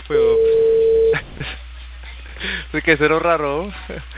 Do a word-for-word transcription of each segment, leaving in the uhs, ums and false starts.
fuego. Es que será raro.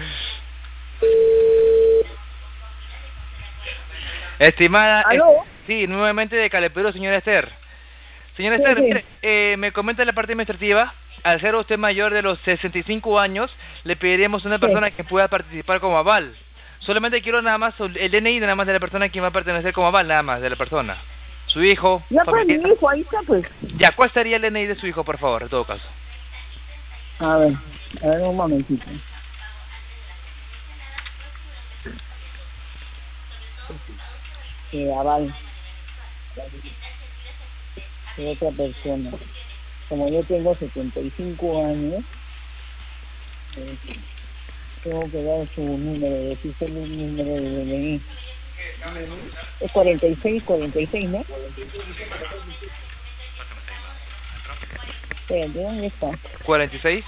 Estimada... ¿Aló? Es, sí, nuevamente de Calepero, señora Esther. Señora Sí, Esther, sí. mire, eh, me comenta la parte administrativa. Al ser usted mayor de los sesenta y cinco años, le pediríamos a una Sí. persona que pueda participar como aval. Solamente quiero nada más el D N I nada más de la persona que va a pertenecer como aval, nada más de la persona. Su hijo, Ya pues, mi familiar. hijo, ahí está pues. Ya, ¿cuál sería el D N I de su hijo, por favor, en todo caso? A ver, a ver un momentito. Eh, aval. De otra persona. Como yo tengo setenta y cinco años, eh, tengo que dar su número, decirse el número de D N I. Es cuarenta y seis, cuarenta y seis, ¿no? Espérate, ¿dónde está? cuarenta y seis.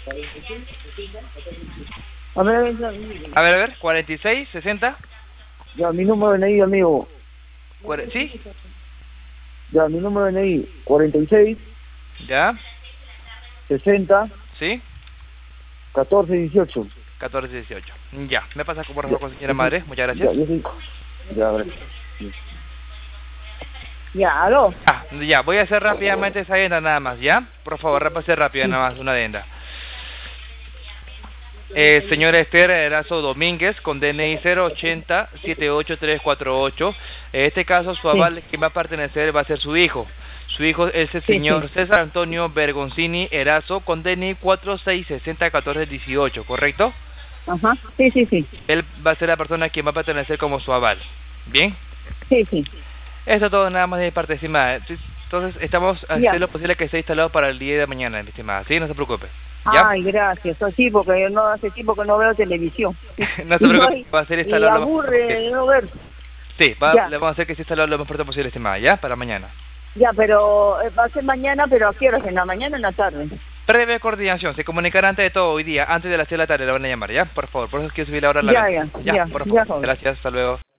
A ver, a ver, A ver, a ver, cuarenta y seis, sesenta. ya, mi número de D N I, amigo. Cuare- ¿Sí? Ya, mi número de D N I, cuarenta y seis, ¿Ya? sesenta, ¿Sí? catorce, dieciocho. catorce, dieciocho. Ya, me pasa por favor Ya, con señora madre, muchas Ya, gracias. yo soy... Ya, gracias. Ya, aló. Ah, ya, voy a hacer rápidamente esa adenda nada más, ¿ya? Por favor, repase rápida nada más una adenda. Eh, señora Esther Erazo Domínguez, con D N I cero ochenta, setenta y ocho, trescientos cuarenta y ocho. En este caso, su aval, quien va a pertenecer, va a ser su hijo. Su hijo es el Sí, señor sí. César Antonio Bergoncini Erazo, con D N I cuatro seis sesenta catorce dieciocho, ¿correcto? Ajá, sí, sí, sí. Él va a ser la persona quien va a pertenecer como su aval. ¿Bien? Sí, sí. Eso todo nada más de mi parte, estimada. Entonces, estamos haciendo Ya. lo posible que esté instalado para el día de mañana, mi estimada. ¿Sí? No se preocupe. ¿Ya? Ay, gracias. Sí, porque yo no hace tiempo que no veo televisión. No se Y preocupe, ay, va a ser y instalado lo más pronto aburre posible. no ver. Sí, va, Ya. le vamos a hacer que se instale lo más pronto posible, estimada. ¿Ya? Para mañana. Ya, pero eh, va a ser mañana, pero ¿a qué horas? ¿En la mañana o en la tarde? Previa coordinación. Se comunicará antes de todo hoy día, antes de las seis de la tarde, le van a llamar, ¿ya? Por favor, por eso quiero subir ahora la Ya, venta. ya, ya, por ya, favor. joven. Gracias, hasta luego.